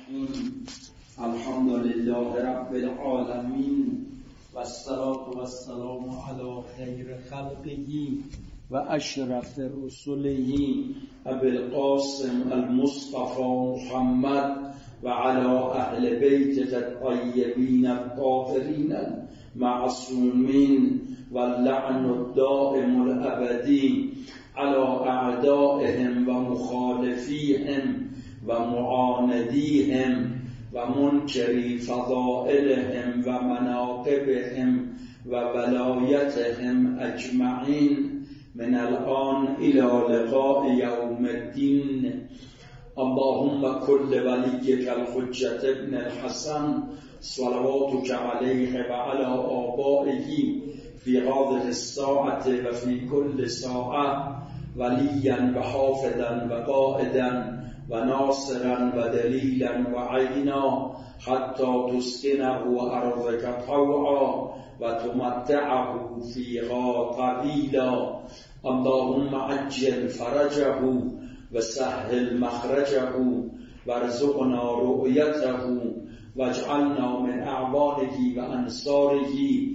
الرحیم الحمد لله رب العالمین و الصلاة و السلام علی خیر خلقه و اشرف رسله ابی القاسم المصطفى محمد و علی اهل بیته الطیبین الطاهرین المعصومین و اللعن الدائم الابدی على اعدائهم و مخالفیهم و معاندیهم و منکری فضائلهم و مناقبهم و ولایتهم اجمعین من الان الى لقاء یوم الدین. اللهم كل وليك الحجة ابن الحسن صلواتك عليه وعلى آبائه في هذه الساعة وفي كل ساعة وليا وحافظا وقائدا وناصرا ودليلا وعينا حتى تسكنه أرضك طوعا وتمتعه فيها طويلا. اللهم عجل فرجه وسهل مخرجه وارزقنا رؤيته واجعلنا من أعوانه وأنصاره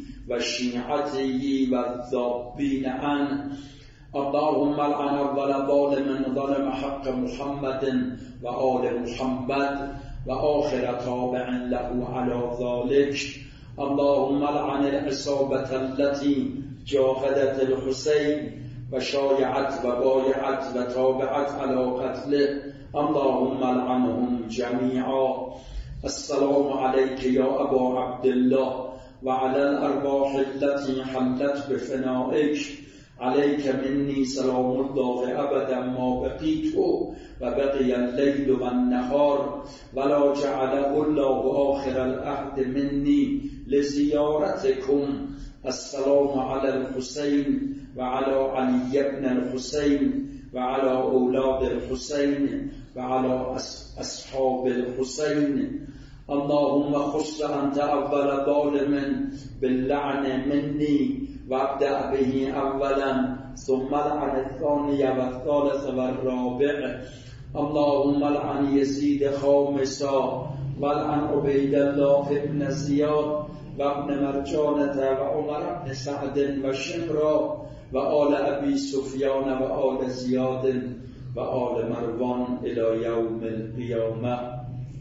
وشيعته والذابين عنه. اللهم لعن أول ظالم ظلم حق محمد وآل محمد وآخر تابع له على ذلك. اللهم لعن العصابة التي جاهدت الحسين وشايعت وبايعت وتابعت على قتله. اللهم لعنهم جميعا. السلام عليك يا أبا عبد الله وعلى الأرواح التي حلت بفنائك. عليك مني سلام الله أبدا ما بقيت وبقي الليل والنهار ولا جعله الله آخر العهد مني لزيارتكم. السلام على الحسين وعلى علي بن الحسين وعلى أولاد الحسين وعلى أصحاب الحسين. اللهم خص أنت أول ظالم باللعن مني وابدأ به أولا ثم لعن الثاني والثالث والرابع. اللهم لعن يزيد خامسا ولعن عبيد الله بن زياد وابن مرجانة وعمر بن سعد وشمرا وآل أبي سفيان وآل زياد وآل مروان إلى يوم القيامة.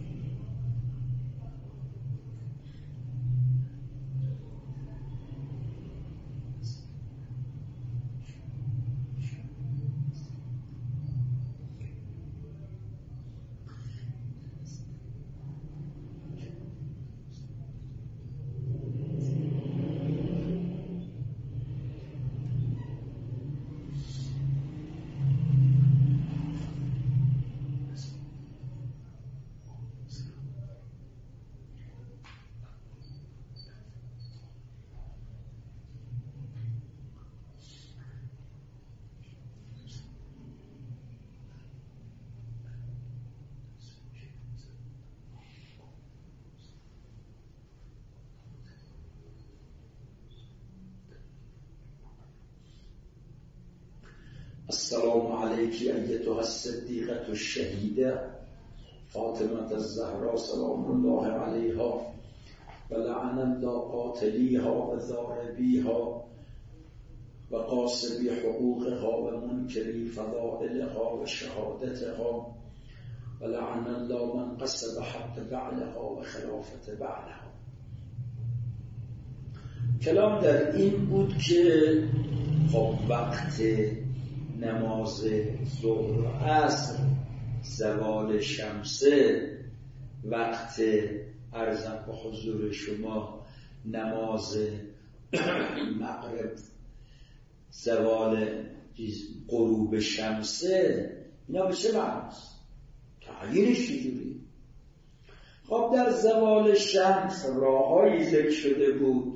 السلام عليك أيتها الصديقة الشهيدة فاطمة الزهراء سلام الله عليها ولعن الله قاتليها وضاربيها وقاصبي حقوقها ومنكري فضائلها وشهادتها ولعن الله من قصد حق بعلها وخلافة بعلها. کلام در این بود که خب وقت نماز ظهر و عصر زوال شمسه، وقت عرضم به حضور شما نماز مغرب زوال غروب شمسه، اینا به چه معناست؟ تغییرش چجوری؟ خب در زوال شمس راههایی ذکر شده بود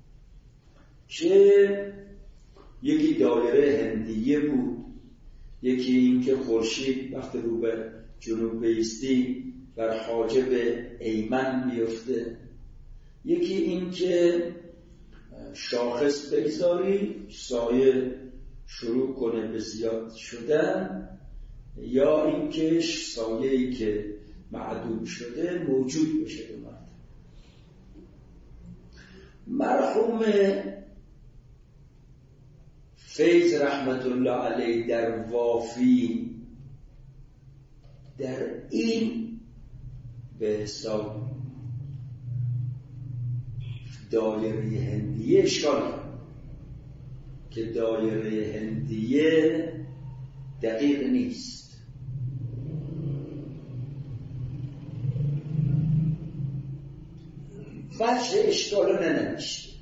که یکی دایره هندیه بود، یکی این که خورشید وقتی رو به جنوب بیستی بر حاجب ایمن بیفته، یکی این که شاخص بگذاری سایه شروع کنه به زیاد شدن، یا این که سایه‌ای که معدوم شده موجود بشه دو مرتبه. مرحوم فیض رحمت الله علیه در وافی در این به حساب دایره هندیه اشکال کرد که دایره هندیه دقیق نیست. وجه اشکال رو ننوشته.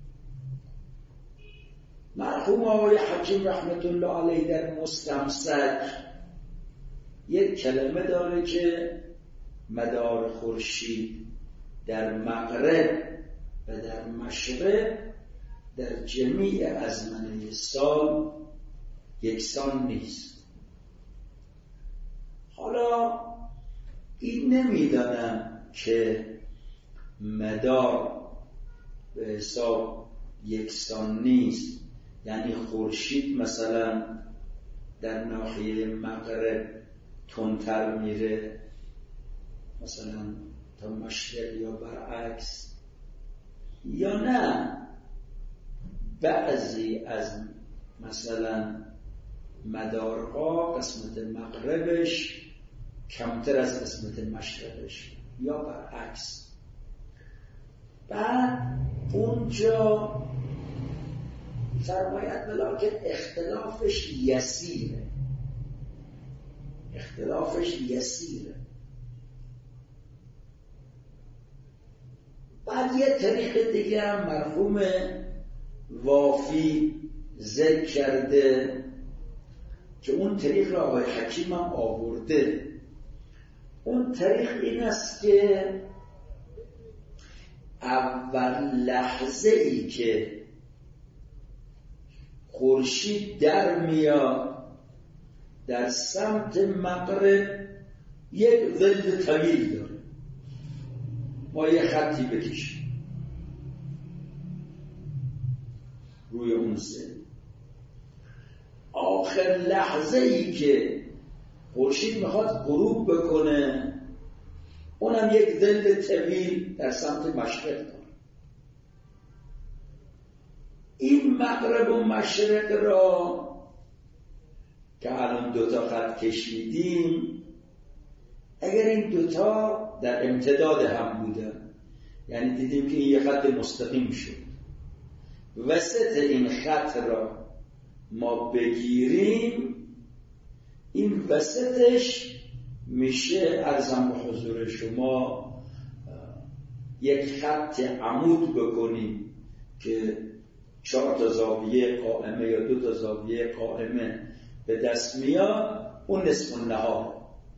مرحوم آقای حکیم رحمت الله علیه در مستمسک یک کلمه داره که مدار خورشید در مغرب و در مشرق در جمیع ازمنه سال یکسان نیست. حالا این نمیدانم که مدار به حساب یکسان نیست، یعنی خورشید مثلا در ناحیه مغرب تندتر میره مثلا تا مشرق یا برعکس، یا نه بعضی از مثلا مدارها قسمت مغربش کمتر از قسمت مشرقش یا برعکس. بعد اونجا فرماید ولکن اختلافش یسیره. بعد یه طریق دیگه هم مرحوم وافی ذکر کرده که اون طریق را آقای حکیم هم آورده. اون طریق این است که اول لحظه ای که خورشید در میاد در سمت مغرب یک ظل طویل داره، ما یه خطی بکشیم روی اون ظل. آخر لحظه ای که خورشید میخواد غروب بکنه اونم یک ظل طویل در سمت مشرق داره. این مغرب و مشرق را که الان دوتا خط کشیدیم، اگر این دوتا در امتداد هم بودن، یعنی دیدیم که این یه خط مستقیم شد، وسط این خط را ما بگیریم، این وسطش میشه ارزم به حضور شما یک خط عمود بکنیم که 4 تا زاویه قائمه یا 2 تا زاویه قائمه به دست میاد، اون نصف النهار.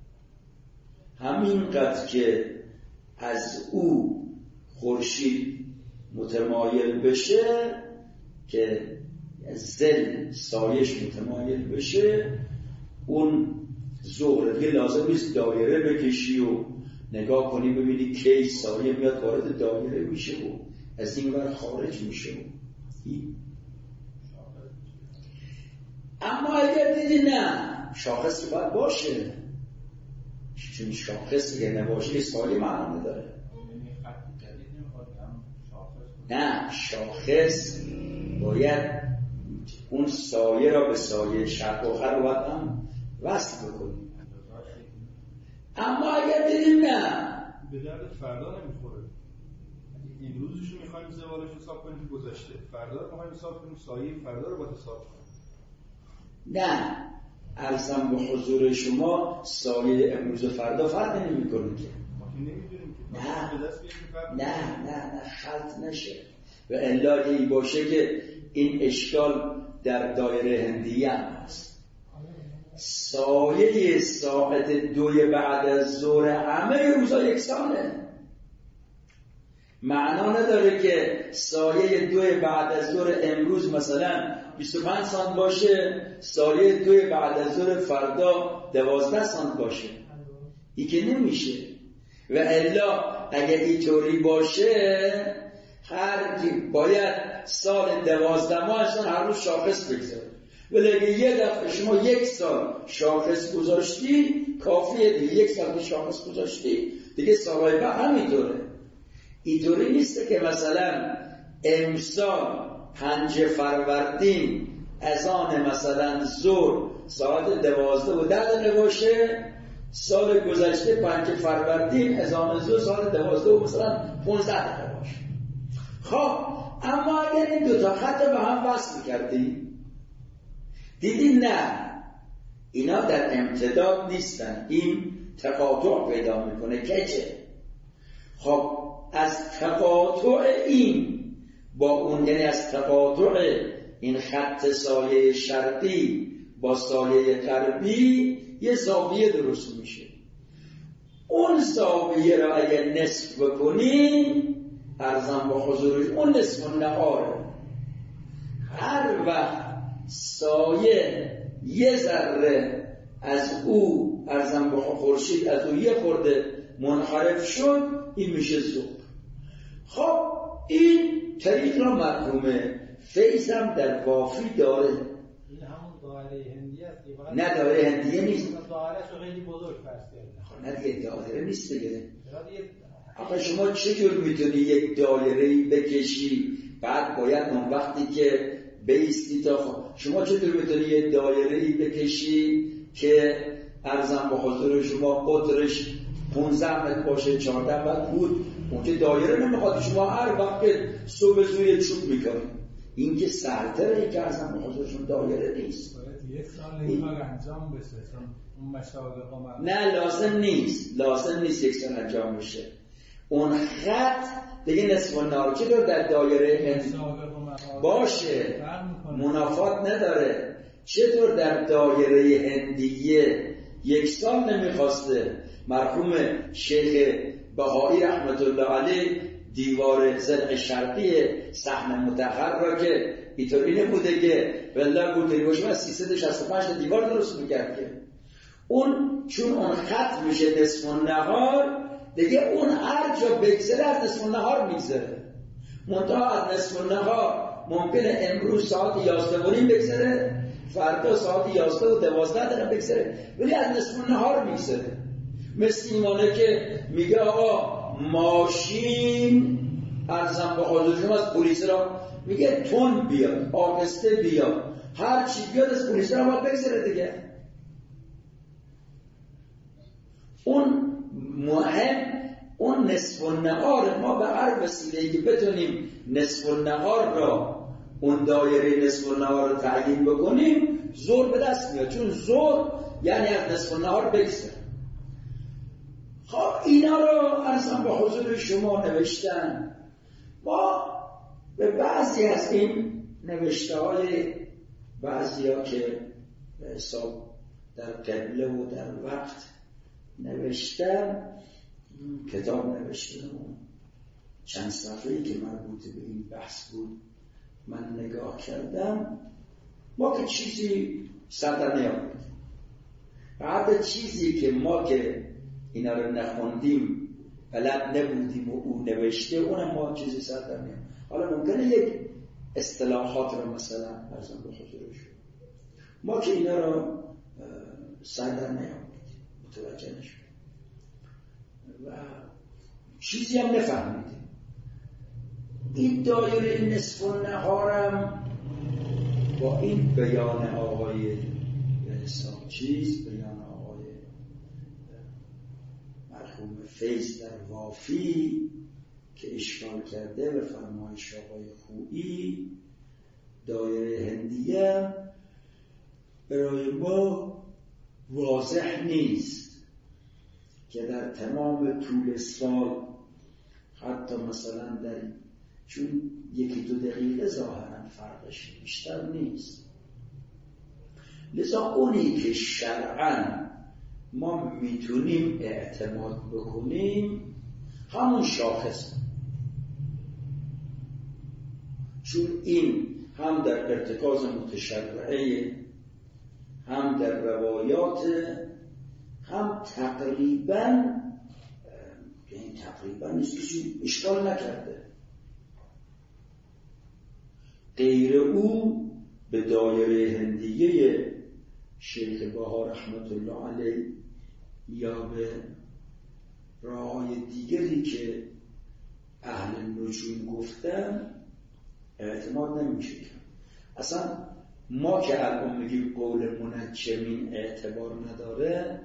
همینقدر که از او خورشید متمایل بشه که ظل سایش متمایل بشه، اون ظهر دیگه لازم نیست دایره بکشی و نگاه کنی ببینی کی سایه میاد وارد دایره میشه و از این ور خارج میشه. اما اگر دیدی نه شاخص باید باشه، چون شاخص اگر نباشه سایه معنا نداره. نه، شاخص باید اون سایه را به سایه شرق و غرب باید هم وصل بکنیم. اما اگر دیدیم نه به درد فردا نمیخوره، امروزش رو میخوایم زوالش حساب کنیم که گذشته، فردا رو میخوایم حساب کنیم، سایه فردا رو باید حساب کنیم. نه، ارزم به حضور شما سایه امروز و فردا فرق نمی‌کنه که ما که نمیدونیم که نه خلط نشه. و الا این باشه که این اشکال در دایره هندیه هم هست. سایه ساعت 2 بعد از ظهر همه روزا یکسانه. معنا نداره که سایه 2 بعد از ظهر امروز مثلا 25 سانت باشه، سایه 2 بعد از ظهر فردا 12 سانت باشه. این که نمیشه. و الا اگر اینطوری باشه هر کی باید سال 12 ماه هر روز شاخص بگذاره. ولی اگه یه دفعه شما 1 سال شاخص گذاشتی کافیه دیگه. 1 سال که شاخص گذاشتی دیگه سالهای بعد همینطوره. اینطوری نیسته که مثلا امسال 5 فروردین از آن مثلا ظهر ساعت 12:10 باشه، سال گذشته 5 فروردین از آن ظهر ساعت 12 مثلا 15 باشه. خب اما اگر این 2 تا خط به هم وصل کردی دیدی نه اینا در امتداد نیستن، این تقاطع پیدا میکنه کچه. خب از تقاطع این با اون، یعنی از تقاطع این خط سایه شرقی با سایه غربی یه زاویه درست میشه. اون زاویه را اگر نصف بکنی ارزم با حضورش اون نصف النهاره. هر وقت سایه یه ذره از او ارزم با خورشید از او یه خورده منحرف شد این میشه ظهر. خب این طریق را مرحوم فیض هم در وافی داره. این همون دایره هندی است. نه دایره هندیه نیست. دایره‌اش رو خیلی بزرگ فرض کردن. خب نه دیگه دایره نیست دیگه. آقا شما چجور میتونی یک دایره‌ای بکشی بعد باید اون وقتی که بیستی تا شما چطور میتونی یک دایره‌ای بکشی که ارزم به حضور شما قطرش 15 متر باشه 14 متر بود، اون که دایره نمیخواد شما هر وقت که صبح زوی چوب میکنی. این که سرتره که ارزم به حضورشون دایره نیست. باید 1 سال این کار انجام بشه اون مشاغل نه لازم نیست 1 سال انجام بشه. اون خط دیگه نصف النهار چطور در دایره هندی باشه منافات نداره. چطور در دایره هندیه 1 سال نمیخواسته مرحوم شیخ بهایی رحمت الله علیه دیوار زرق شرقی صحن مطهر را که اینطوری نبوده که والله بودی باشه از 365 دیوار درست میکرد که اون چون اون خط میشه نصف النهار دیگه اون هر جا بگذره از نصف النهار میگذره. منتها از نصف النهار ممکنه امروز ساعت 11:30 بگذره، فردا ساعت 11:12 بگذره، ولی از نصف النهار میگذره. مثل ایمانه که میگه آقا ماشین ارزم به حضورشون از پلیس را میگه تون بیاد آهسته بیاد، هر چی بیاد از پلیس را باید بگذره دیگه. اون مهم اون نصف النهار ما به هر وسیله‌ای که بتونیم نصف النهار را اون دایره نصف النهار رو تعیین بکنیم زور به دست میاد، چون زور یعنی از نصف النهار بگذره. خب اینا رو ارزم به حضور شما نوشتن. ما به بعضی از این نوشته های بعضی ها که به حساب در قبله و در وقت نوشتن کتاب نوشتن چند صفحه‌ای که مربوط به این بحث بود من نگاه کردم. ما که چیزی سر در نیامد، بعد چیزی که ما که اینا رو نخوندیم بلد نبودیم و او نوشته اونم ما چیزی سر در نیامد. حالا ممکنه یک اصطلاحات رو مثلا ارزم به حضورش ما که اینا رو سر در نیامد متوجه نشد و چیزی هم نفهمیدیم. این دایره نصف النهارم با این بیان آقای حساب بیان آقای مرحوم فیض در وافی که اشکال کرده به فرمایش آقای خویی دایره هندیه برای ما واضح نیست که در تمام طول سال حتی مثلا در چون 1-2 دقیقه ظاهرا فرقش بیشتر نیست. لذا اونی که شرعاً ما میتونیم اعتماد بکنیم همون شاخص، چون این هم در ارتکاز متشرعه هم در روایات هم تقریباً این تقریباً نیست کسی اشکال نکرده. غیر او به دایره هندیه شیخ بها رحمت الله علیه یا به راهای دیگری که اهل نجوم گفتن اعتماد نمیشه. اصلا ما که الان میگیم قول منجمین اعتبار نداره،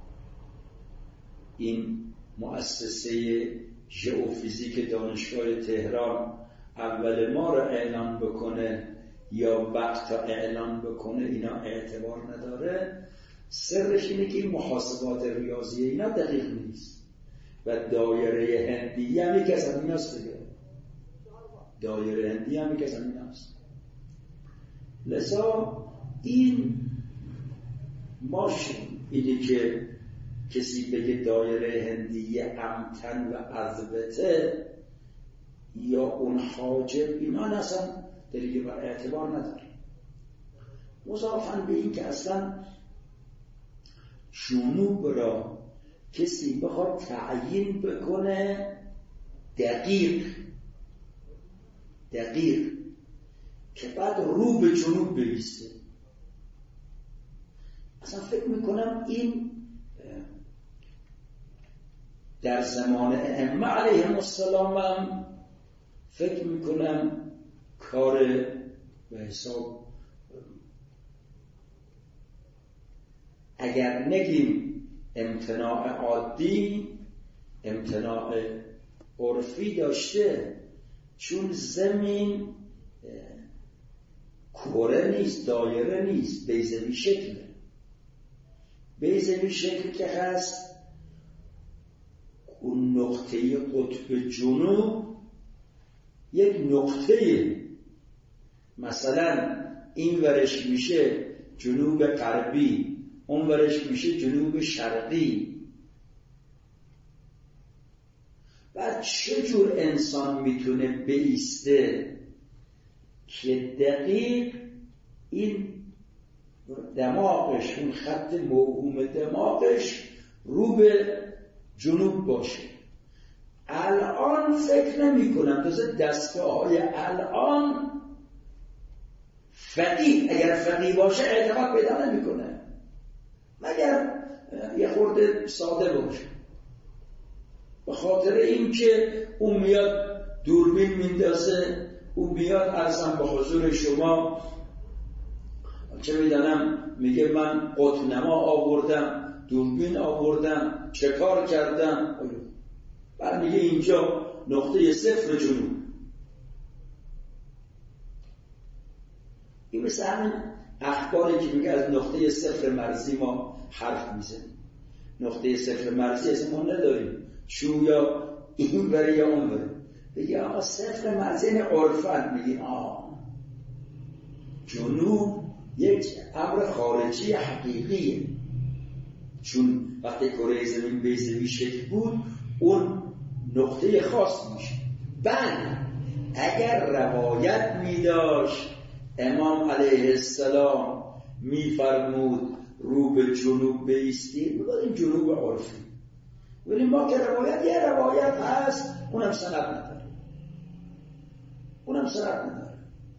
این مؤسسه ژئوفیزیک دانشگاه تهران اول ما رو اعلان بکنه یا وقت اعلان بکنه اینا اعتبار نداره. سرش اینه که این محاسبات ریاضی اینا دقیق نیست و دایره هندی هم یکی از همین هست دیگه. دایره هندی هم یکی از همین هست. لذا این اینی که کسی بگه دایره هندی امتن و اضبطه یا اون حاجب، اینا اصلا دیگه بر اعتبار نداره. مضافاً به این که اصلا جنوب را کسی بخواد تعیین بکنه دقیق که بعد رو به جنوب بایسته، اصلا فکر میکنم این در زمان ائمه علیهم السلام هم فکر میکنم کار به حساب، اگر نگیم امتناع عادی، امتناع عرفی داشته، چون زمین کره نیست، دایره نیست، بیضوی شکله. بیضوی شکل که هست اون نقطه قطب جنوب یک نقطه، مثلا این ورش میشه جنوب غربی، اون ورش میشه جنوب شرقی. بعد چجور انسان میتونه بایسته که دقیق این دماغش، اون خط موهوم دماغش رو به جنوب باشه؟ الان فکر نمی کنم تازه دستگاه های الان فقیه، اگر فقیه باشه اعتقاد پیدا نمی کنه مگر یه خورده ساده باشه، به خاطر این که اون میاد دوربین میندازه، اون میاد ارزم به حضور شما چه میدانم میگه من قطب نما آوردم، دوربین آوردم، چه کار کردم، بعد میگه اینجا نقطه صفر جنوب. این مثل همین اخباری که میگه از نقطه صفر مرزی ما حرف میزنیم. نقطه صفر مرزی اصلا ما نداریم، چون یا این بره یا اون بره. بگه آقا صفر مرزی این عرفن، میگه جنوب یک امر خارجی حقیقیه، چون وقتی کره زمین بیضوی شکل بود اون نقطه خاص میشه. بله اگر روایت میداشت امام علیه السلام میفرمود رو به جنوب بایستید، میگویم جنوب عرفی، ولی ما که یه روایت هست اونم سند نداره.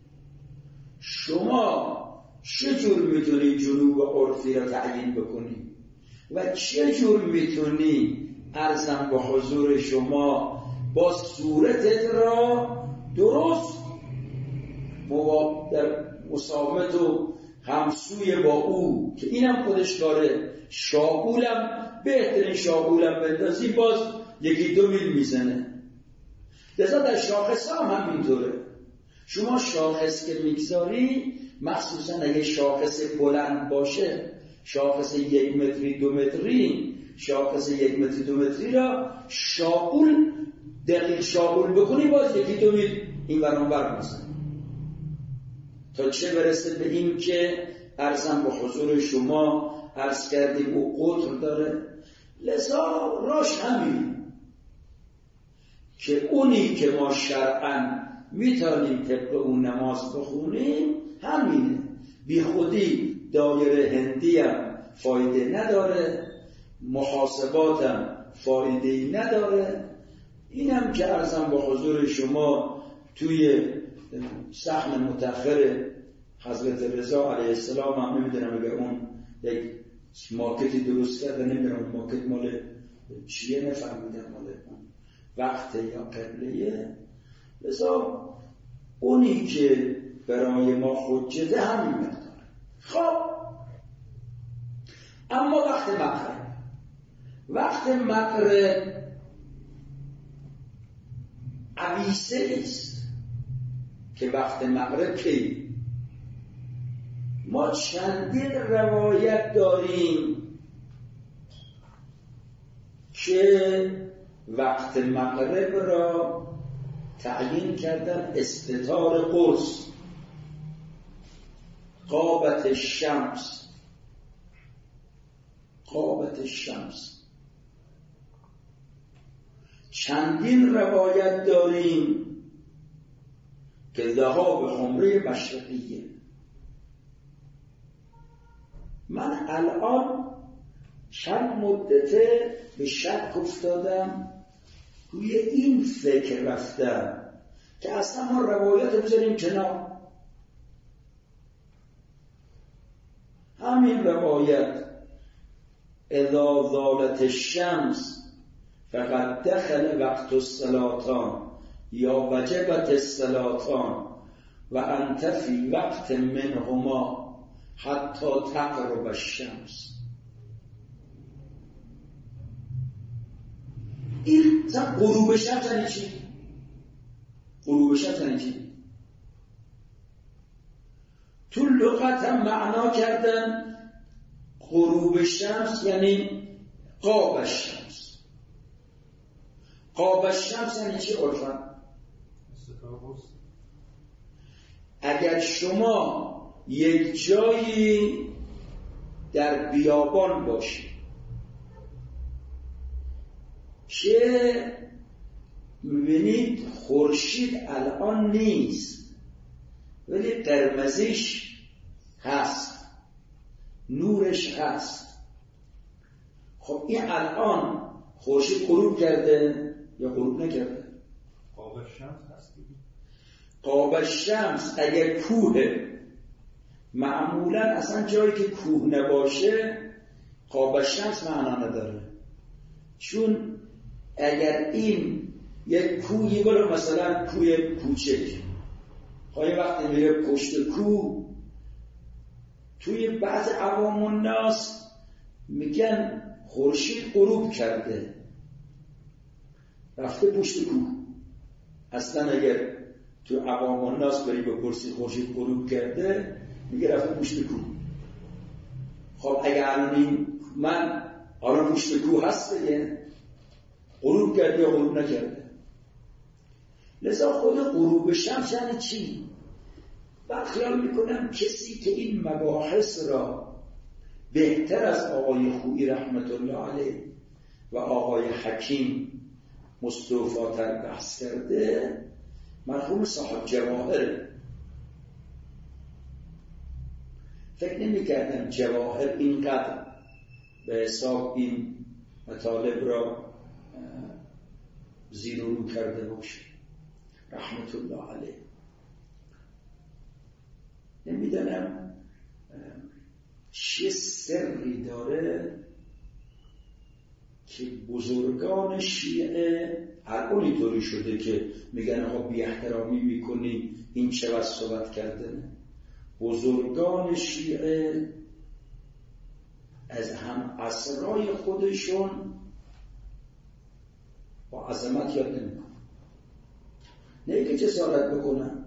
شما چجور میتونی جنوب عرفی را تعیین بکنی و چجور میتونی ارزم به حضور شما با صورتت را درست در مساومت و همسوی با او، که اینم خودش داره، شاغولم بهترین شاغولم بندازی باز 1-2 میل میزنه. لذا در شاخص هم اینطوره. شما شاخص که میگذاری، مخصوصا اگه شاخص بلند باشه، شاخص 1 متری 2 متری، شاخص 1 متری 2 متری را شاغول دقیق شاغول بکنی باز 1-2 میل این وران بر میزنه، تا چه برسه به این که ارزم به حضور شما عرض کردیم او قطر داره. لذا راش همین که اونی که ما شرعاً میتونیم طبق اون نماز بخونیم همینه. بی خودی دایره هندی هم فایده نداره، محاسباتم فایده نداره. اینم که ارزم به حضور شما توی سهم متأخر حضرت رضا علیه السلام هم نمیدونم اگه اون یک مارکتی درست کرده، نمیدونم اون مارکت مال چیه، نفهمیدم مال اون وقت یا قبله. لذا اونی که برای ما حجته همین مقدار. خب اما وقت مغرب عویسه است که وقت مغرب کی ما چندین روایت داریم که وقت مغرب را تعیین کردن استتار قرص، غابت الشمس. چندین روایت داریم که ذهاب خمره مشرقیه. من الان چند مدته به شک افتادم، روی این فکر رفتم که اصلا ما روایت بذاریم کنار. همین روایت اذا زالت الشمس فقد دخل وقت الصلاتان یا وجبت الصلاتان و انت فی وقت منهما حتی تغرب الشمس. این غروب شمس یعنی چی؟ غروب شمس یعنی چی؟ تو لغت هم معنا کردن غروب شمس یعنی غاب الشمس. غاب الشمس یعنی چی عرفاً؟ اگر شما یک جایی در بیابان باشید که می‌بینید خورشید الان نیست ولی قرمزش هست، نورش هست، خب این الان خورشید غروب کرده یا غروب نکرده؟ غاب الشمس هست دیگه. غاب الشمس اگر کوه، معمولا اصلا جایی که کوه نباشه غاب الشمس معنا نداره، چون اگر این یک کوهی بالا، مثلا کوه کوچک، خواهی وقتی میره پشت کوه، توی بعض عوام الناس میگن خورشید غروب کرده رفته پشت کوه. اصلا اگر تو عوام الناس بری بپرسی خورشید غروب کرده، میگه رفته پشت کوه. خب اگر الان من الان پشت کوه هست دیگه، غروب کرده یا غروب نکرده؟ لذا خود غروب شمس یعنی چی؟ من خیال میکنم کسی که این مباحث را بهتر از آقای خویی رحمت الله علیه و آقای حکیم مستوفاتر بحث کرده مرحوم صاحب جواهر. فکر نمی کردم جواهر اینقدر به حساب این مطالب را زیر و رو کرده باشه رحمت الله علیه. نمیدانم چه سری داره که بزرگان شیعه هر اینطوری شده که میگن آقا بی احترامی میکنی، این چه وقت صحبت کردنه. بزرگان شیعه از هم عصرهای خودشون با عظمت یاد نمیکنن، نه که جسارت بکنن.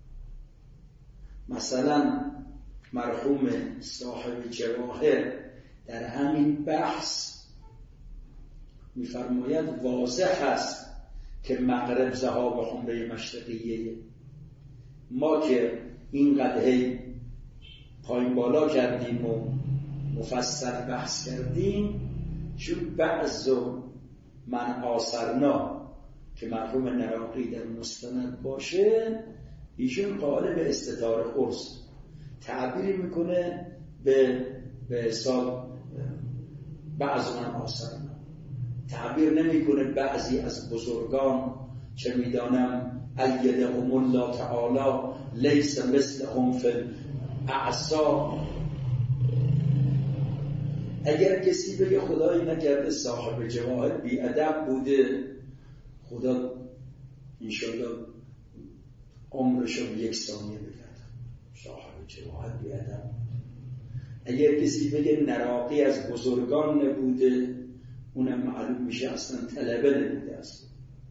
مثلا مرحوم صاحب جواهر در همین بحث میفرماید واضح است که مغرب ذهاب خمره مشرقیه. ما که این قدهی پایین بالا کردیم و مفصل بحث کردیم، چون بعضو من آثرنا که مرحوم نراقی در مستند باشه، ایشون قائل به استتار قرص تعبیر میکنه به حساب بعض من آثرنا، تعبیر نمیکنه بعضی از بزرگان چه میدانم ایدهم الله تعالی لیس مثلهم فی اعصاب. اگر کسی بگه خدای نکرده صاحب جواهر بی‌ادب بوده، خدا انشالله عمرشو 1 ثانیه بگرد، صاحب جواهر بی‌ادب. اگر کسی بگه نراقی از بزرگان نبوده، اونم معلوم میشه اصلا طلبه نبوده است.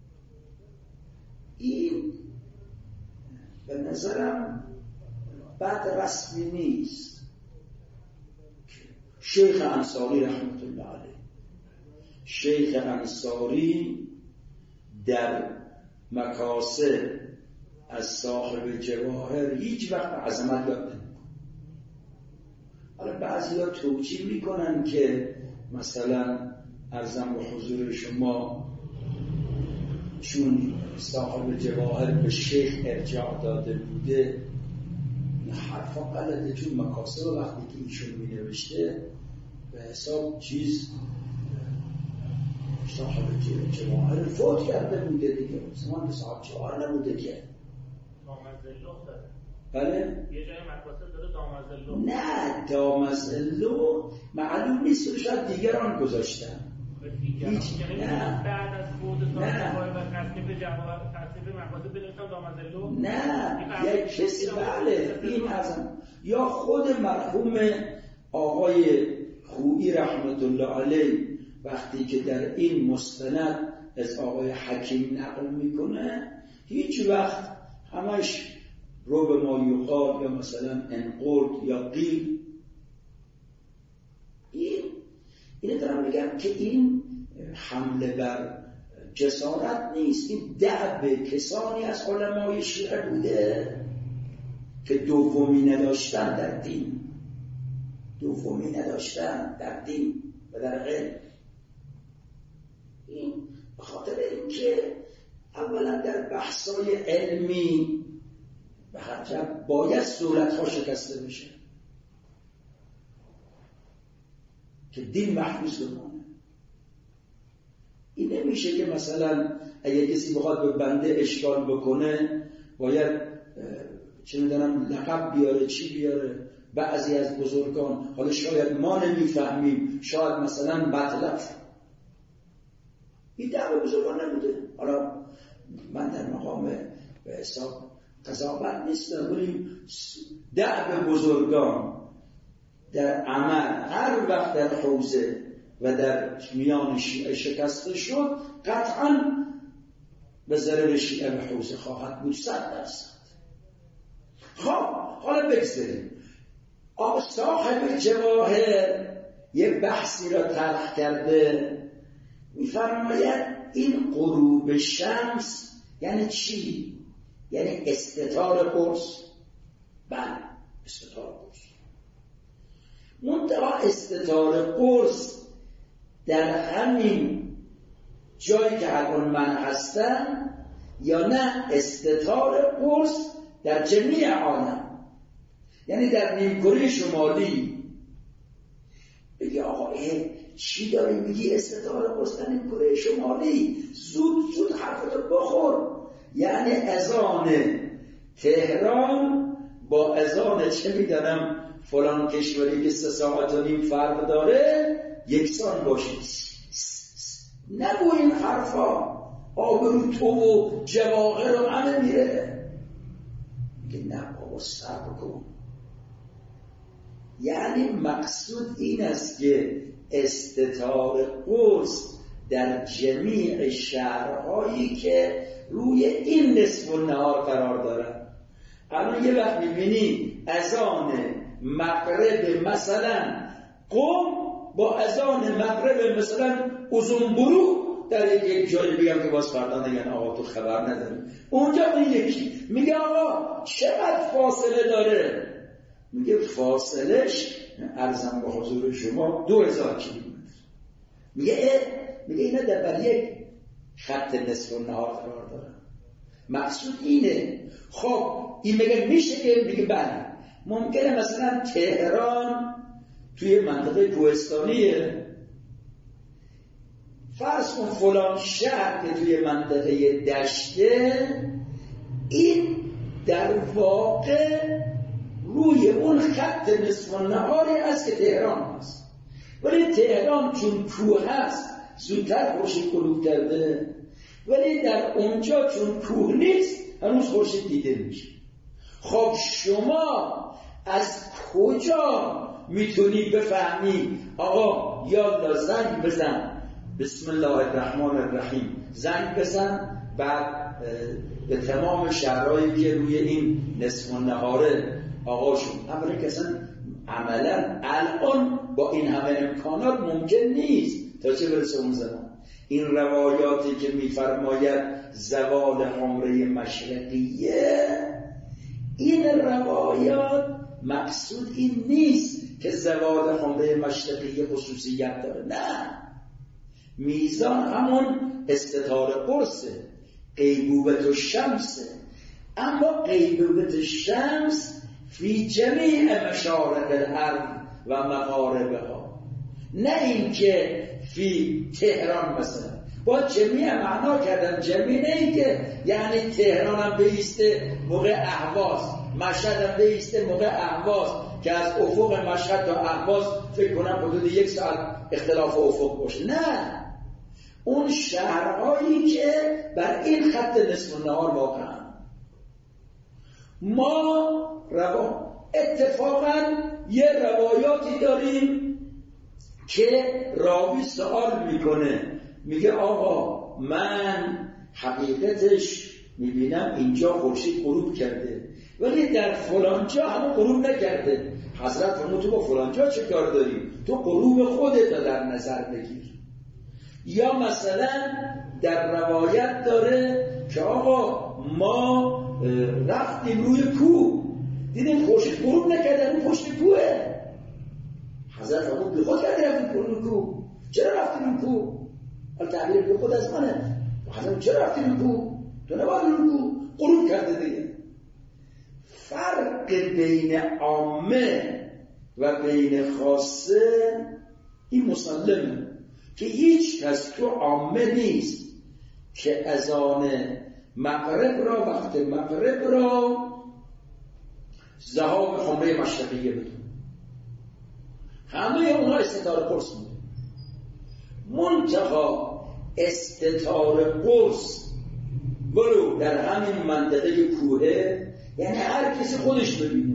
این به نظرم بعد رسمی نیست. شیخ انصاری رحمت الله علیه، شیخ انصاری در مکاسب از صاحب جواهر هیچ وقت عظمت یاد نمی‌کنه. حالا بعضی ها توجیه میکنن که مثلا عرضم به حضور شما چون صاحب جواهر به شیخ ارجاع داده بوده، این حرفا غلطه، چون مکاسب وقتی که ایشون می نوشته به حساب چیز صاحب جواهر فوت کرده بوده دیگه، زمان صاحب جواهر نبوده که دامزلو داره. بله؟ یه جای مکاسب داره دامزلو. نه دامزلو معلوم نیست، شاید دیگران گذاشتن. هیچ نه بعد از فوت صاحب و تصنیف جواهر تصنیف مکاسب بنویسن دامزلو. نه یک کسی بله این ازم یا خود مرحوم آقای خویی رحمت الله علیه وقتی که در این مستند از آقای حکیم نقل میکنه، هیچ وقت همش رو به ما یقال یا مثلا انقرد یا قیل. اینه دارم میگم که این حمله بر جسارت نیست، این دعب کسانی از علمای شیعه بوده که دومی نداشتن در دین، دومی نداشتن در دین و در علم. این به خاطر اینکه اولا در بحثای علمی به هر جهت باید صورت‌ها شکسته بشه که دین محفوظ بمانه. این نمیشه که مثلا اگه کسی بخواد به بنده اشکال بکنه باید چه میدونم لقب بیاره چی بیاره. بعضی از بزرگان حالا شاید ما نمیفهمیم، شاید مثلا مطلب این دعوه بزرگان نبوده. حالا من در مقام به حساب قضاوت نیستم، ولی دعوه بزرگان در عمل هر وقت در حوزه و در میان شیعه شکسته شد، قطعا به ضرر شیعه به حوزه خواهد بود 100%. خب حالا بگذاریم صاحب جواهر یه بحثی را طرح کرده، می‌فرماید این غروب شمس یعنی چی؟ یعنی استتار قرص. بله استتار قرص. منتها استتار قرص در همین جایی که الان من هستم یا نه استتار قرص در جمیع عالم، یعنی در نیمکره شمالی. بگی آقا چی داری میگی استتار قرص در نیمکره شمالی؟ زود حرفتو بخور. یعنی اذان تهران با اذان چه میدانم فلان کشوری که 3.5 ساعت فرق داره یکسان باشه. نگو این حرفا، آبرو تو و جواهر رو همه میره. میگه نه بابا صبر کن. یعنی مقصود این است که استتار قرص در جمیع شهرهایی که روی این نصف النهار قرار دارن. الان یه وقت میبینی اذان مغرب مثلا قم با اذان مغرب مثلا ازنبرو در یک جایی بگم که باز فردا نگن آقا تو خبر نداری، اونجا این یکی میگه آقا چقدر فاصله داره؟ میگه فاصلش عرضم به حضور شما 2000 کیلومتر. میگه اینا در یک خط نصف النهار قرار دارن. مقصود اینه. خب این میشه که میگه بله ممکنه مثلا تهران توی منطقه کوهستانیه، فرض کن فلان شهر که توی منطقه دشته، این در واقع روی اون خط نصف النهاری است که تهران هست. ولی تهران چون کوه هست زودتر خورشید غروب کرده، ولی در اونجا چون کوه نیست هنوز خورشید دیده میشه. خب شما از کجا میتونی بفهمی آقا یالا زنگ بزن، بسم الله الرحمن الرحیم زنگ بزن، بعد به تمام شهرهایی که روی این نصف النهاره آقا شد. اولا که اصلا عملا الان با این همه امکانات ممکن نیست، تا چه برسه اون زمان. این روایاتی که میفرماید زوال حمره مشرقیه، این روایات مقصود این نیست که زوال حمره مشرقیه خصوصیت داره، نه، میزان همون استطار قرصه، غیبوبت الشمسه، اما غیبوبت الشمس فی جمیع مشارق الارض و مغاربها، نه اینکه فی تهران مثلا. با جمیع معنا کردم، جمیع نه اینکه یعنی تهران هم بیسته موقع اهواز، مشهد هم بیسته موقع اهواز که از افق مشهد تا اهواز فکر کنم حدود 1 ساعت اختلاف افق باشه، نه، اون شهرهایی که بر این خط نصف النهار واقعا. ما اتفاقا یه روایاتی داریم که راوی سوال میکنه، میگه آقا من حقیقتش میبینم اینجا خورشید غروب کرده ولی در فلان جا همون غروب نکرده. حضرت فرمود تو با فلان جا چه کار داری؟ تو غروب خودت رو در نظر بگیر. یا مثلا در روایت داره که آقا ما رفتیم روی کوه دیدیم خورشید غروب نکرده، اون پشت کوه. حضرت فرمود بی خود کردی رفتیم روی کوه؟ چرا رفتیم روی کوه؟ تعبیر بی خود از منه. حضرت چرا رفتیم روی کوه؟ تو نباید روی کوه، غروب کرده دیگه. فرق بین عامه و بین خاصه این مسلمه که هیچ کس تو عامه نیست که اذان مغرب را وقت مغرب را ذهاب حمره مشرقیه بدون. همه اونها استطار قرص میده. منتها استطار قرص ولو در همین منطقه کوهه، یعنی هر کسی خودش ببینه،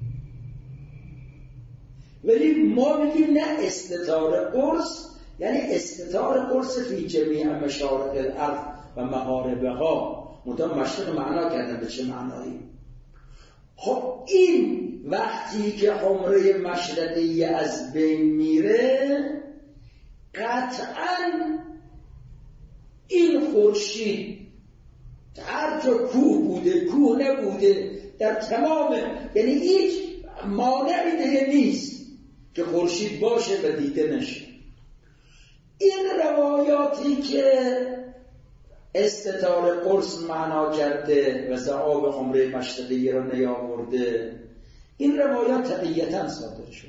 ولی ما میگیم نه، استطار قرص یعنی استطار قرص فی جمیع مشارق الارض و مغاربها. منتها مشرق معنا کردن به چه معنایی؟ خب این وقتی که حمره مشرقیه از بین میره، قطعاً این خورشید هر جا کوه بوده کوه نبوده در تمام، یعنی هیچ مانعی دیگه نیست که خورشید باشه و دیده نشه. این روایاتی که استطار قرص معنا کرده و ذهاب حمره مشرقیه را نیاورده، این روایات تقییتاً صادر شده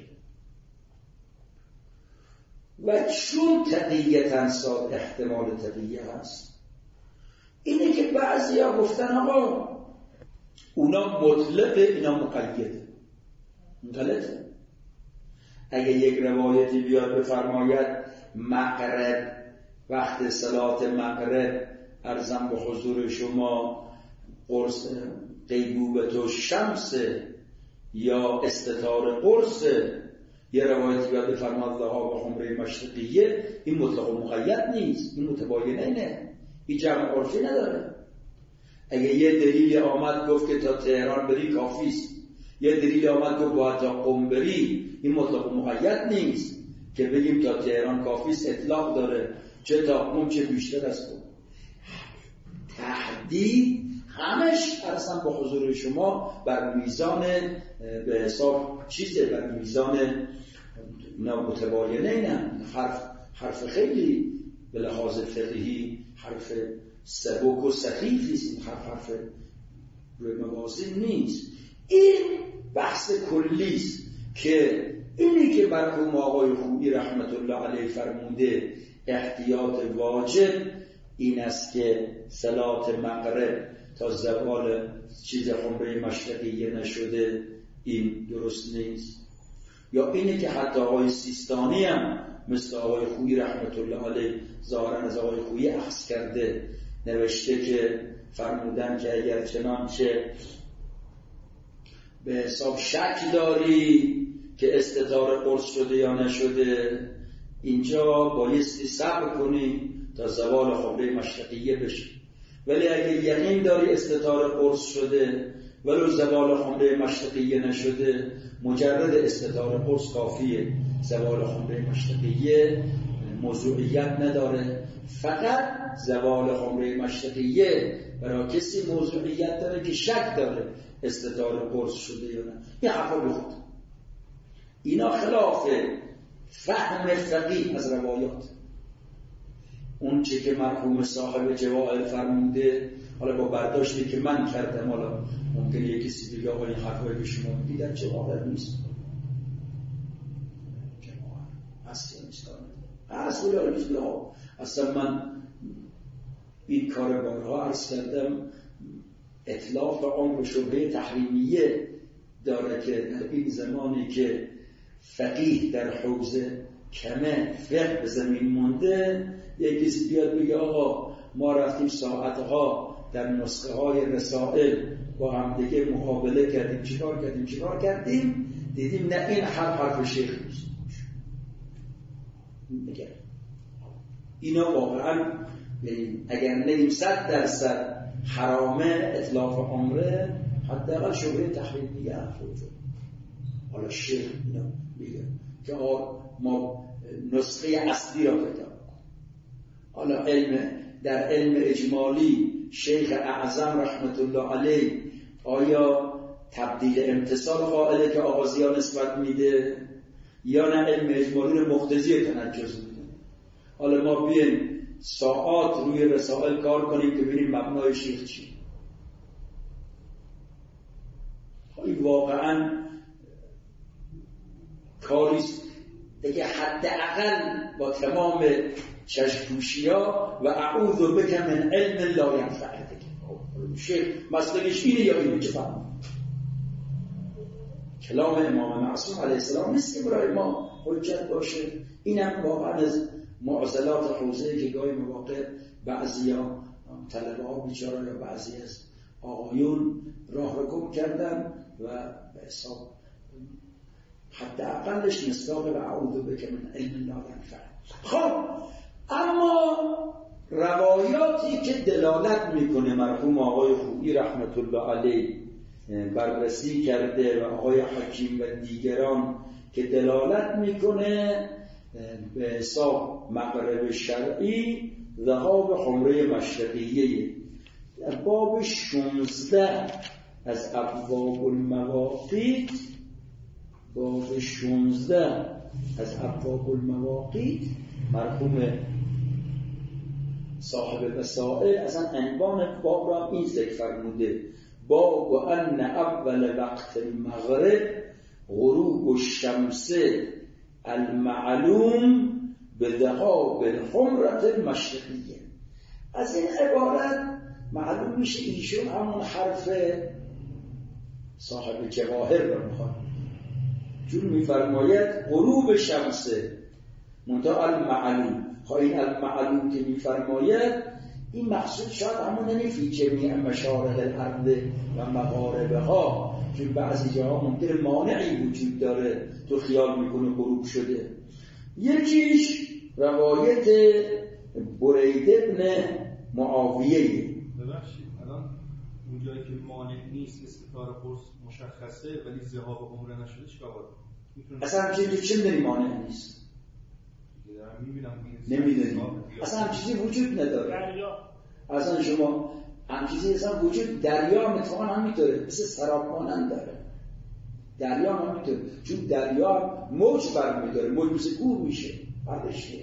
و چون تقییتاً صادر احتمال تقییه هست، اینه که بعضی ها گفتن آقا اونا مطلقه اینا مقیده. غلطه. اگه یک روایتی بیاد بفرماید مغرب وقت صلات مغرب ارزم به حضور شما قرص غیبوبت الشمس یا استطار قرص، یه روایتی بیاد بفرماید ذهاب حمره مشرقیه، این مطلق و مقید نیست، این متباینه نه، این جمع عرفی نداره. اگه یه دلیل آمد گفت که تا تهران بری کافیست، یه دلیل آمد گفت باید تا قم بری، این مطلق و مقید نیست که بگیم تا تهران کافیست، اطلاق داره، چه تا قم چه بیشتر از قم. تحدید همش ارسم با حضور شما بر میزان به حساب چیزه، بر میزان متباینه، نه حرف خیلی به لحاظ فقهی حرف سبک و سخیفی است، حرف روی موازین نیست. این بحث کلی است که اینی که مرحوم آقای خویی رحمت الله علیه فرموده احتیاط واجب این است که صلات مغرب تا زوال چیز حمره مشرقیه نشده، این درست نیست. یا اینه که حتی آقای سیستانی هم مثل آقای خویی رحمت الله علیه ظاهرا از آقای خویی اخذ کرده، نوشته که فرمودن که اگر چنانچه به حساب شک داری که استطار قرص شده یا نشده، اینجا بایستی صبر کنی تا زوال خمره مشرقیه بشه. ولی اگه یقین داری استطار قرص شده ولو زوال خمره مشرقیه نشده، مجرد استطار قرص کافیه. زوال خمره مشرقیه موضوعیت نداره. فقط زوال خمره مشرقیه برای کسی موضوعیت داره که شک داره استطار قرص شده یا نه. این حرفا بخود، اینا خلاف فهم فقیه از روایات. اون چه که مرحوم صاحب جواهر فرموده، حالا با برداشتی که من کردم، حالا ممکنه یک کسی بگه آقا این حرفایی که شما دیدن جواهر نیست. جواهر اصلا نیست. اصلا نیست. اصلا من این کار بارها عرض کردم، اطلاف عمر شبهه تحریمیه داره که در این زمانی که فقیه در حوزه کمه فقه به زمین مونده، یک کسی بیاد بگه آقا ما رفتیم ساعتها در نسخه های رسائل با هم دیگه مقابله کردیم، چیکار کردیم، دیدیم نه این حرف شیخ نیست. اینا واقعا اگر نیم 100% حرامه اطلاف عمره، حداقل شبهه تحریمیه وجود. حالا شیخ اینا میگه که ما نسخه اصلی را پیدا کنیم. حالا در علم اجمالی شیخ اعظم رحمت الله علیه آیا تبدیل امتصال قائله که آغازیان نسبت میده یا نه علم اجمالی رو مقتضی تنجز میده؟ حالا ما بیایم ساعات روی رسائل کار کنیم که ببینیم مبنای شیخ چی. این واقعا کاریست دیگه، حداقل با تمام چشم‌پوشی‌ها و اعوذ بک من علم لا ینفع. شیخ مسئلهش اینه یا اینه؟ چه فهمه؟ کلام امام معصوم علیه السلام نیست که برای ما حجت باشه. اینم واقعا از معضلات حوزه که گاهی مواقع بعضیا طلبه ها بیچاره یا بعضی از آقایون راه رو گم کردن و به حساب حداقلش مصداق و اعوذ بک من علم لا ینفع. خب اما روایاتی که دلالت میکنه مرحوم آقای خویی رحمت الله علیه بررسی کرده و آقای حکیم و دیگران که دلالت میکنه به حساب مغرب شرعی ذهاب خمره مشرقیه، در باب 16 از ابواب المواقیت، باب 16 از ابواب المواقیت مرحوم صاحب وسائل اصلا عنوان باب را این ذکر فرموده: باب ان اول وقت المغرب غروب الشمس المعلوم به ذهاب الحمرة المشرقیه. از این عبارت معلوم میشه ایشون همون حرف صاحب جواهر را میخواد، چون میفرماید غروب شمس منتها المعلوم. این المعلوم که میفرماید این مقصود شاید همون فی جمیع مشارق الارض و مغاربها، چون بعضی جاها ممکنه مانعی وجود داره تو خیال میکنه غروب شده. یکیش روایت برید ابن معاویه. ببخشید الان اونجایی که مانع نیست استطار قرص مشخصه ولی ذهاب عمره نشده چیکار کنیم؟ اصلا چیزی تو چی داری مانع نیست؟ نمیدونی اصلا هم چیزی وجود نداره. دریا اصلا شما هم چیزی اصلا وجود، دریا متوان هم میتونه مثل سراب مانند داره. دریا هم میتونه، چون دریا موج برمیداره، موج مثل گور میشه بردشته.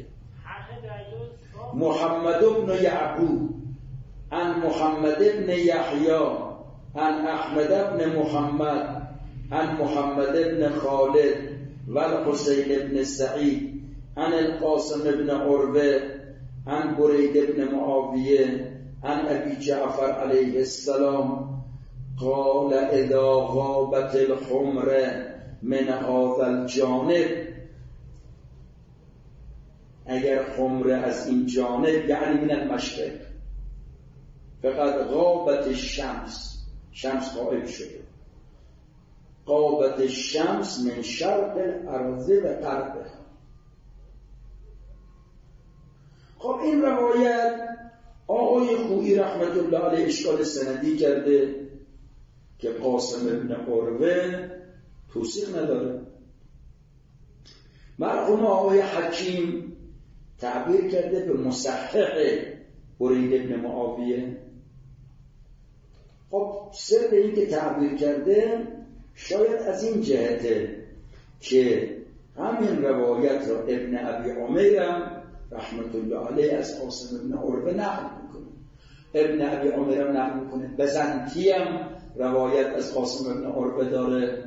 محمد ابن یعقوب عن محمد ابن یحیی عن احمد ابن محمد عن محمد ابن خالد و الحسین ابن سعید عن القاسم ابن عروه عن برید ابن معاویه عن ابی جعفر علیه السلام قال اذا غابت الحمر من هذا الجانب، اگر حمر از این جانب یعنی من المشرق، فقط غابت الشمس، شمس غائب شده، غابت الشمس من شرق الارض و غربها. خب این روایت آقای خویی رحمت الله علیه اشکال سندی کرده که قاسم ابن عروه توثیق نداره. مرحوم آقای حکیم تعبیر کرده به مصحح برید ابن معاویه. خب سر این که تعبیر کرده شاید از این جهته که همین روایت را ابن ابی عمر رحمت الله علیه از قاسم ابن عروه نقل میکنه. ابن ابی عمر نقل میکنه. بزنطی هم روایت از قاسم ابن عروه داره.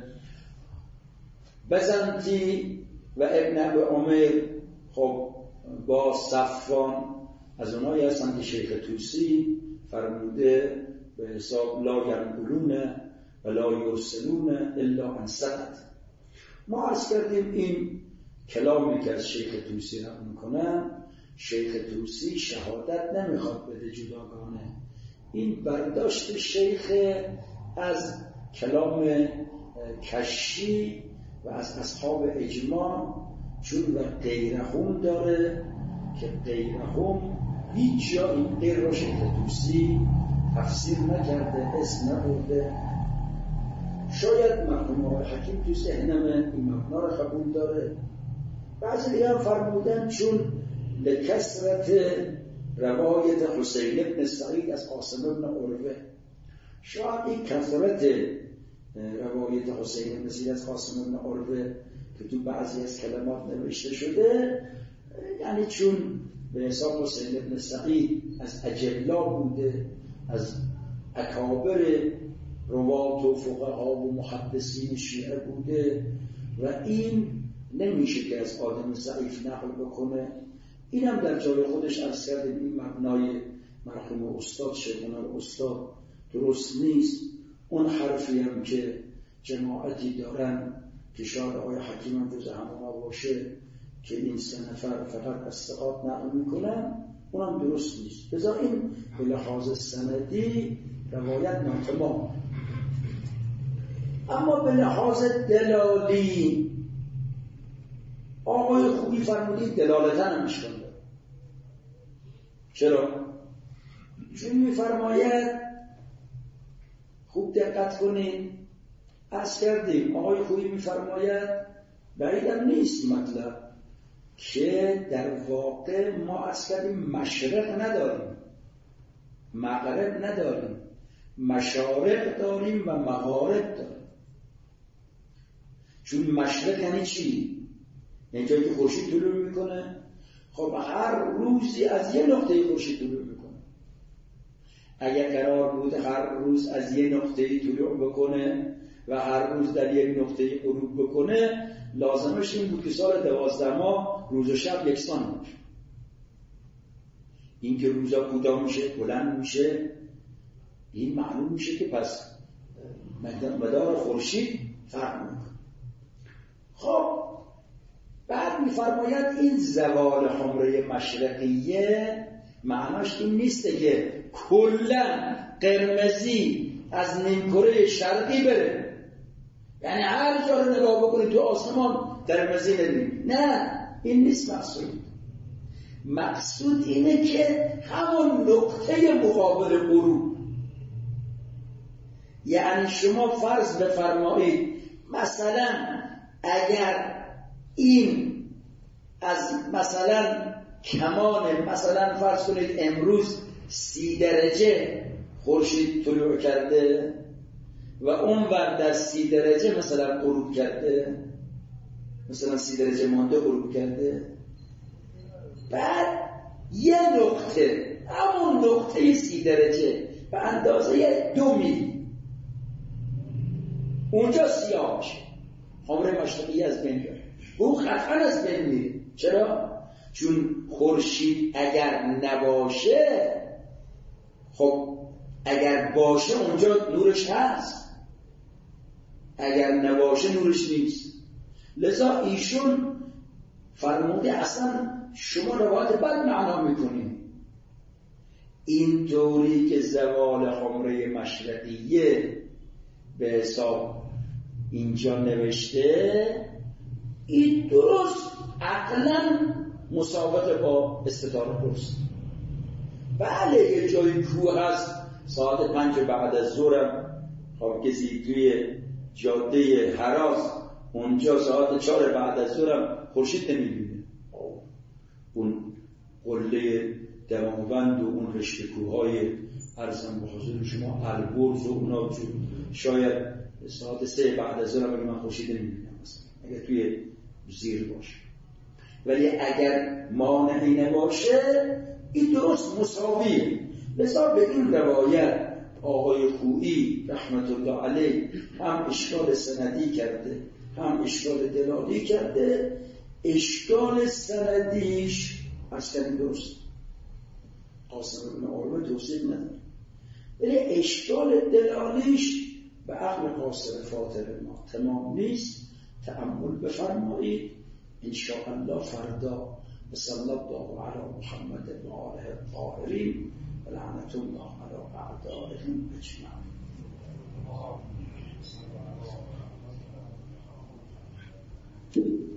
بزنطی و ابن ابی عمر خب با صفوان از اونایی هستند که شیخ طوسی فرموده به حساب لا ینقلون و لا یرسلون الا عن ثقة. ما عرض کردیم این کلامی که از شیخ طوسی نقل میکنن، شیخ طوسی شهادت نمیخواد بده جداگانه. این برداشت شیخ از کلام کشی و از اصحاب اجماع، چون و غیرهم داره که غیرهم هیچ جا این غیر را شیخ طوسی تفسیر نکرده، اسم نبرده. شاید مرحوم آقای حکیم تو ذهنمه این مبنا را قبول داره. بعضی دیگه هم فرمودن چون لکثرت روایت حسین ابن سعید از قاسم ابن عروه، شاید این کثرت روایت حسین ابن سعید از قاسم ابن عروه که تو بعضی از کلمات نوشته شده، یعنی چون به حساب حسین ابن سعید از اجلا بوده، از اکابر روات و فقها و محدثین شیعه بوده و این نمیشه که از آدم ضعیف نقل بکنه. اینم در جای خودش عرض کردیم این مبنای مرحوم استاد شیخنا استاد درست نیست. اون حرفی هم که جماعتی دارن که شاید آقای حکیم هم جز همونا باشه که این 3 نفر فقط از ثقات نقل میکنن، اونم درست نیست. بذار این به لحاظ سندی روایت ناتمام، اما به لحاظ دلالی آقای خوبی فرمودید دلالتاً هم اشکال داره. چرا؟ چون میفرماید، خوب دقت کنین، عرض کردیم آقای خوبی میفرماید بعیدم نیست مطلب که در واقع ما عرض کردیم مشرق نداریم، مغرب نداریم، مشارق داریم و مغارب داریم. چون مشرق یعنی چی؟ یعنی جایی که خورشید طلوع میکنه. خب هر روزی از یه نقطه خورشید طلوع میکنه. اگر قرار بود هر روز از یه نقطه طلوع بکنه و هر روز در یک نقطه غروب بکنه، لازمش این بود که سال 12 ماه روز و شب یکسان باشه. این که روزا کوتاه میشه بلند میشه، این معلوم میشه که پس مدار خورشید فرق میکنه. خب بعد میفرماید این زوال حمره مشرقیه معناش این نیسته که کلا قرمزی از نیمکره شرقی بره، یعنی هر جا رو نگاه بکنید تو آسمان قرمزی نبینید. نه، این نیست مقصود. مقصود اینه که همون نقطه مقابل غروب، یعنی شما فرض بفرمایید مثلا اگر این از مثلا کمان مثلا فرض کنید امروز 30 درجه خورشید طلوع کرده و اون ور در 30 درجه مثلا غروب کرده، مثلا 30 درجه مانده غروب کرده، بعد یه نقطه، همون نقطه 30 درجه به اندازه 2 میل اونجا سیاه میشه، حمره مشرقی از بین میره، اون قطعا از بین میره. چرا؟ چون خورشید اگر نباشه خب اگر باشه اونجا نورش هست، اگر نباشه نورش نیست. لذا ایشون فرموده اصلا شما روایت بد معنا میکنید. این طوری که زوال خمره مشرقیه به حساب اینجا نوشته، این درست عقلا مساوات با استطار درست. بله یه جایی کوه هست ساعت 5 بعد از ظهرم کسی توی جاده هراس اونجا ساعت 4 بعد از ظهرم خورشید نمیبینه. اون قله دماوند و اون رشته کوههای ارزم به حضور شما البرز و اونا شاید ساعت 3 بعد از ظهر من خورشید نمیبینم اگر توی زیر باشه. ولی اگر مانعی نباشه این درست مساویه. لذا به این روایت آقای خویی رحمت الله علیه هم اشکال سندی کرده هم اشکال دلالی کرده. اشکال سندیش اصلا درست قاسم ابن عروه توصیف نداره، ولی اشکال دلالیش به عقل قاصر فاطر ما تمام نیست. تأمل بفرمایید انشاءالله فردا. صلی الله علی محمد و آله الطاهرین و لعنت الله علی اعدائهم اجمعین.